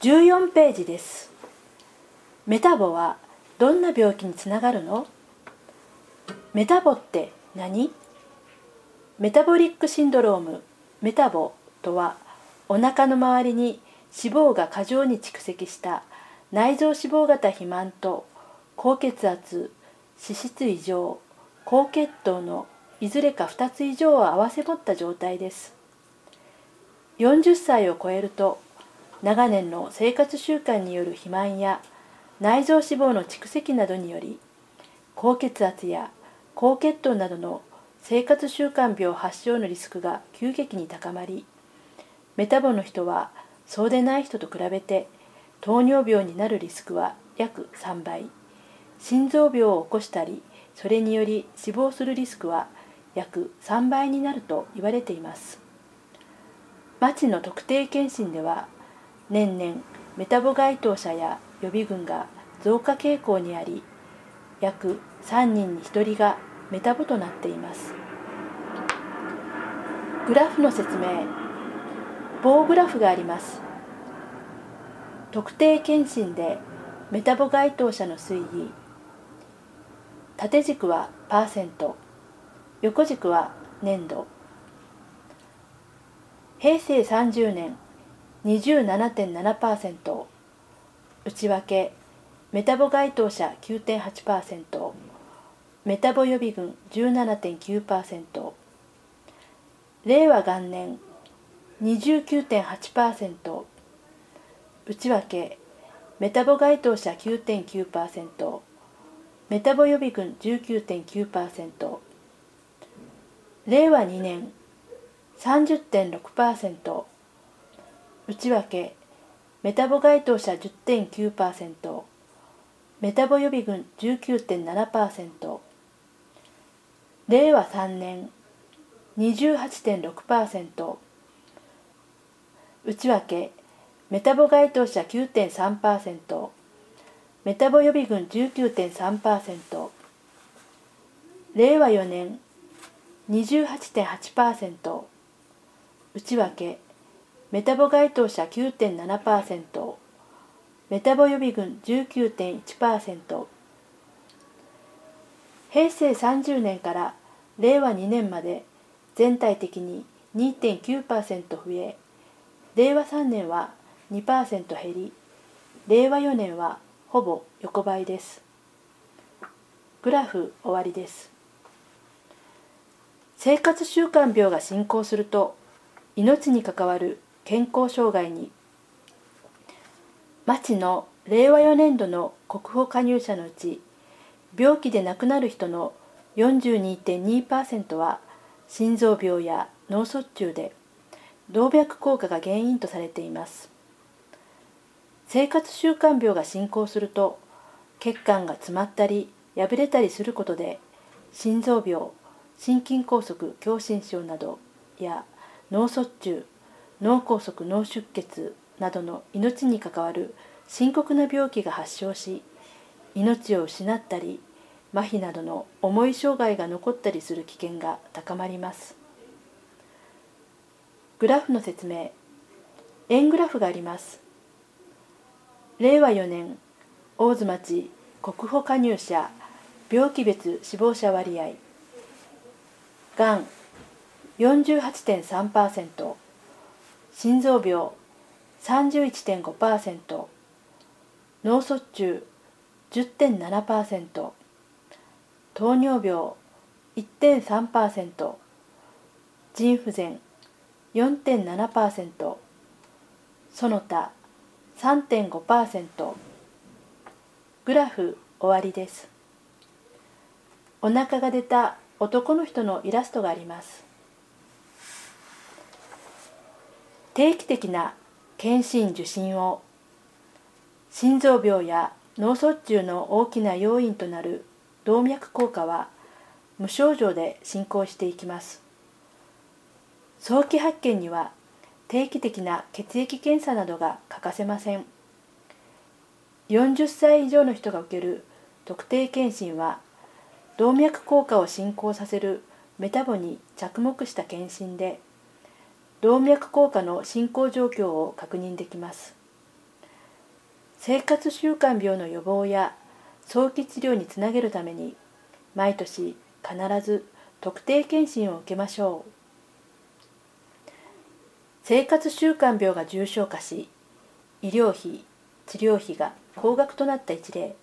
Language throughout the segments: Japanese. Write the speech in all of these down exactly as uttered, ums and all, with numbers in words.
じゅうよんページです。メタボはどんな病気につながるの？メタボって何？メタボリックシンドローム、メタボとは、お腹の周りに脂肪が過剰に蓄積した内臓脂肪型肥満と高血圧、脂質異常、高血糖のいずれかふたつ以上を併せ持った状態です。よんじゅっさいを超えると、長年の生活習慣による肥満や内臓脂肪の蓄積などにより、高血圧や高血糖などの生活習慣病発症のリスクが急激に高まり、メタボの人はそうでない人と比べて糖尿病になるリスクは約さんばい、心臓病を起こしたり、それにより死亡するリスクは約さんばいになると言われています。町の特定健診では、年々メタボ該当者や予備軍が増加傾向にあり、約さんにんにひとりがメタボとなっています。グラフの説明。棒グラフがあります。特定健診でメタボ該当者の推移。縦軸はパーセント、横軸は年度。へいせいさんじゅうねん にじゅうななてんななパーセント、内訳メタボ該当者 きゅうてんはちパーセント、メタボ予備軍 じゅうななてんきゅうパーセント、令和元年 にじゅうきゅうてんはちパーセント、内訳メタボ該当者 きゅうてんきゅうパーセント、メタボ予備軍 じゅうきゅうてんきゅうパーセント、令和にねん さんじゅってんろくパーセント、内訳メタボ該当者 じゅってんきゅうパーセント、メタボ予備軍 じゅうきゅうてんななパーセント、令和さんねん にじゅうはちてんろくパーセント、内訳メタボ該当者 きゅうてんさんパーセント、メタボ予備軍 じゅうきゅうてんさんパーセント、令和よねん にじゅうはちてんはちパーセント、内訳メタボ該当者 きゅうてんななパーセント、メタボ予備軍 じゅうきゅうてんいちパーセント、へいせいさんじゅうねんから令和にねんまで全体的に にてんきゅうパーセント 増え、令和さんねんは にパーセント 減り、令和よねんはほぼ横ばいです。グラフ終わりです。生活習慣病が進行すると、命に関わる健康障害に。町の令和よねん度の国保加入者のうち、病気で亡くなる人の よんじゅうにてんにパーセント は心臓病や脳卒中で、動脈硬化が原因とされています。生活習慣病が進行すると、血管が詰まったり破れたりすることで、心臓病、心筋梗塞狭心症などや脳卒中、脳梗塞脳出血などの命に関わる深刻な病気が発症し、命を失ったり麻痺などの重い障害が残ったりする危険が高まります。グラフの説明。円グラフがあります。令和よねん大津町国保加入者病気別死亡者割合。がん よんじゅうはちてんさんパーセント、心臓病 さんじゅういちてんごパーセント、脳卒中 じゅってんななパーセント、糖尿病 いってんさんパーセント、腎不全 よんてんななパーセント、その他 さんてんごパーセント。グラフ終わりです。お腹が出た男の人のイラストがあります。定期的な検診受診を。心臓病や脳卒中の大きな要因となる動脈硬化は無症状で進行していきます。早期発見には定期的な血液検査などが欠かせません。よんじゅっさい以上の人が受ける特定健診は、動脈硬化を進行させるメタボに着目した検診で、動脈硬化の進行状況を確認できます。 生活習慣病の予防や早期治療につなげるために、毎年必ず特定健診を受けましょう。生活習慣病が重症化し、医療費、治療費が高額となった一例。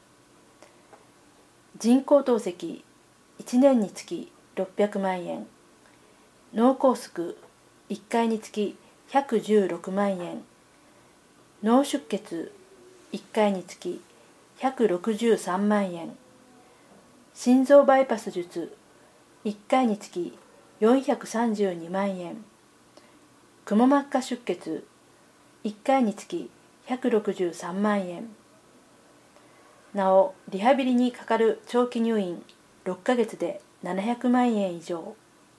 人工透析いちねんにつきろっぴゃくまんえん、脳梗塞いっかいにつきひゃくじゅうろくまんえん、脳出血いっかいにつきひゃくろくじゅうさんまんえん、心臓バイパス術いっかいにつきよんひゃくさんじゅうにまんえん、くも膜下出血いっかいにつきひゃくろくじゅうさんまんえん。なお、リハビリにかかる長期入院ろっかげつでななひゃくまんえん以上。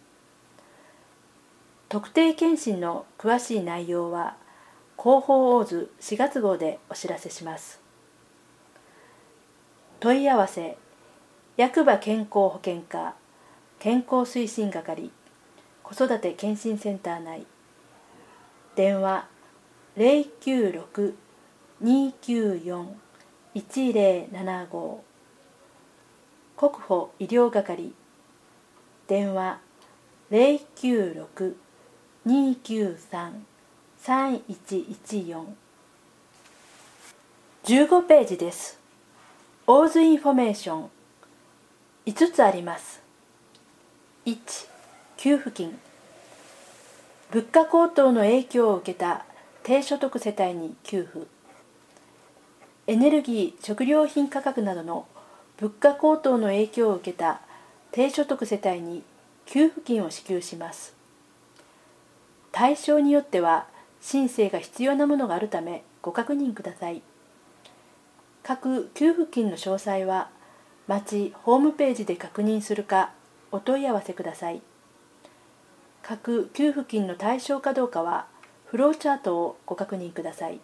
特定健診の詳しい内容は広報大図しがつ号でお知らせします。問い合わせ役場健康保険課健康推進係子育て健診センター内、電話 ゼロきゅうろく にきゅうよん いちゼロななご、国保医療係、電話 ゼロきゅうろく にきゅうさん さんいちいちよん。じゅうごページです。オーズインフォメーションいつつあります。いち、給付金。物価高騰の影響を受けた低所得世帯に給付。エネルギー・食料品価格などの物価高騰の影響を受けた低所得世帯に給付金を支給します。対象によっては申請が必要なものがあるためご確認ください。各給付金の詳細は町ホームページで確認するかお問い合わせください。各給付金の対象かどうかはフローチャートをご確認ください。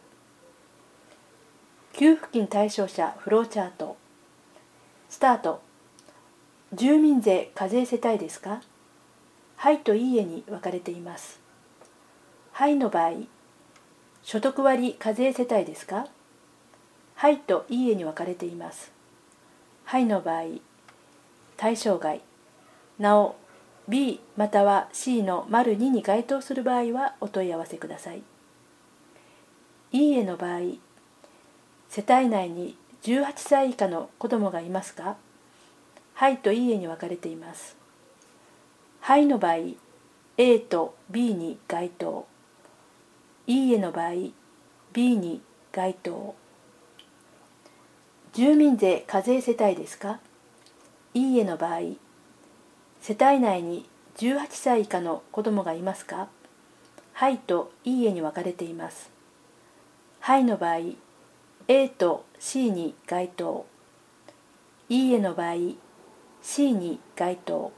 給付金対象者フローチャート。スタート。住民税課税世帯ですか？はいといいえに分かれています。はいの場合、所得割課税世帯ですか？はいといいえに分かれています。はいの場合、対象外。なお、B または C の丸にに該当する場合はお問い合わせください。いいえの場合、世帯内にじゅうはっさい以下の子どもがいますか？はいといいえに分かれています。はいの場合、A と B に該当。いいえの場合、B に該当。住民税課税世帯ですか？いいえの場合、世帯内にじゅうはっさい以下の子どもがいますか？はいといいえに分かれています。はいの場合、A と C に該当。いいえの場合、C に該当。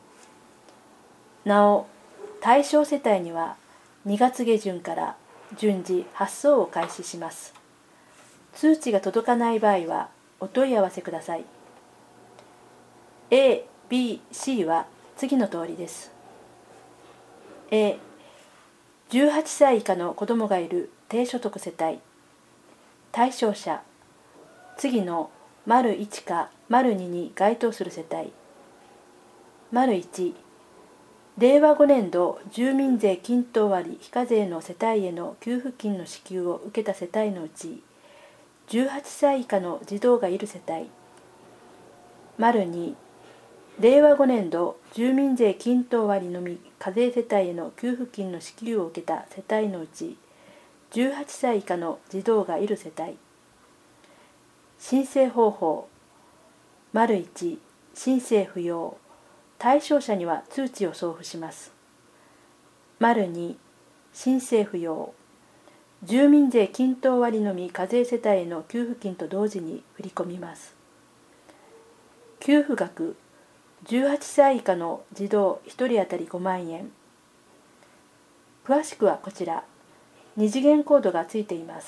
なお、対象世帯にはにがつげじゅんから順次発送を開始します。通知が届かない場合はお問い合わせください。A、B、C は次の通りです。A、じゅうはっさい以下の子どもがいる低所得世帯。対象者、次の丸いちか丸にに該当する世帯。丸いち、れいわごねん度住民税均等割非課税の世帯への給付金の支給を受けた世帯のうち、じゅうはっさい以下の児童がいる世帯。丸に、れいわごねん度住民税均等割のみ課税世帯への給付金の支給を受けた世帯のうち、じゅうはっさい以下の児童がいる世帯。申請方法。丸いち、申請不要。対象者には通知を送付します。丸に、申請不要。住民税均等割のみ課税世帯への給付金と同時に振り込みます。給付額、じゅうはっさい以下の児童ひとり当たりごまんえん。詳しくはこちら、二次元コードがついています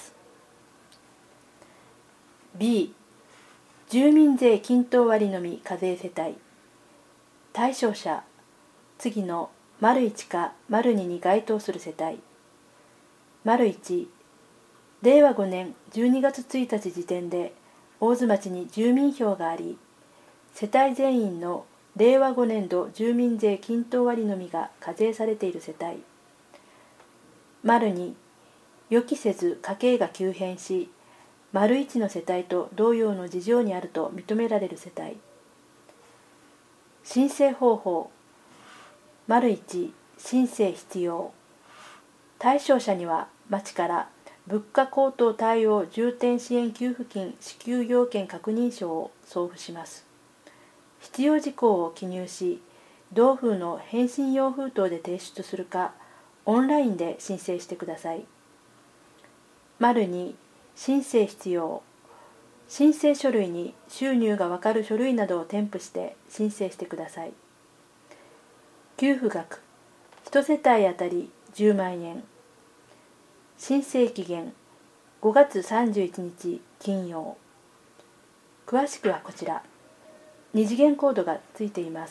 。B、住民税均等割のみ課税世帯。対象者、次の丸いちか丸にに該当する世帯。丸いち、 れいわごねんじゅうにがつついたち時点で大津町に住民票があり、世帯全員のれいわごねん度住民税均等割のみが課税されている世帯。丸に、予期せず家計が急変し、丸いちの世帯と同様の事情にあると認められる世帯。申請方法。丸いち、申請必要。対象者には町から物価高騰対応重点支援給付金支給要件確認書を送付します。必要事項を記入し、同封の返信用封筒で提出するか、オンラインで申請してください。丸に、申請必要。申請書類に収入がわかる書類などを添付して申請してください。給付額、いち世帯あたりじゅうまんえん。申請期限、ごがつさんじゅういちにち金曜。詳しくはこちら。二次元コードがついています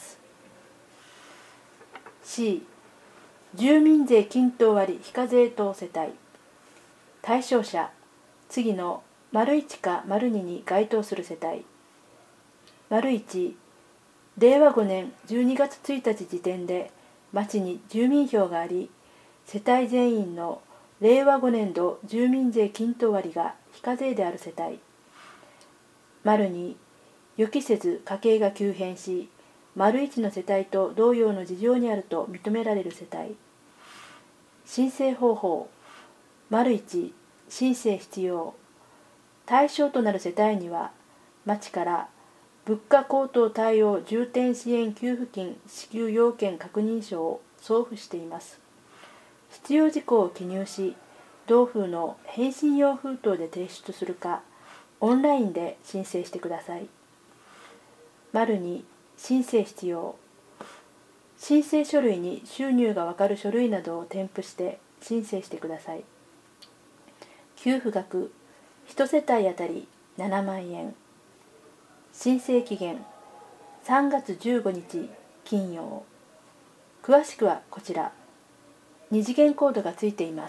。C、住民税均等割非課税等世帯。対象者、次の丸いちか丸にに該当する世帯。丸いち、れいわごねんじゅうにがつついたち時点で町に住民票があり、世帯全員のれいわごねん度住民税均等割が非課税である世帯。丸に、予期せず家計が急変し、丸いちの世帯と同様の事情にあると認められる世帯。申請方法。丸いち、申請必要。対象となる世帯には、町から物価高騰対応重点支援給付金支給要件確認書を送付しています。必要事項を記入し、同封の返信用封筒で提出するか、オンラインで申請してください。丸に、申請必要。申請書類に収入がわかる書類などを添付して申請してください。給付額、いち世帯あたりななまんえん。申請期限、さんがつじゅうごにち金曜。詳しくはこちら。二次元コードがついています。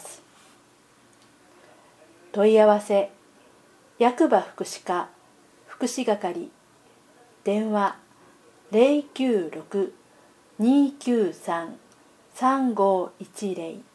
問い合わせ、役場福祉課福祉係。電話 ゼロきゅうろく にーきゅうさん さんごいちゼロ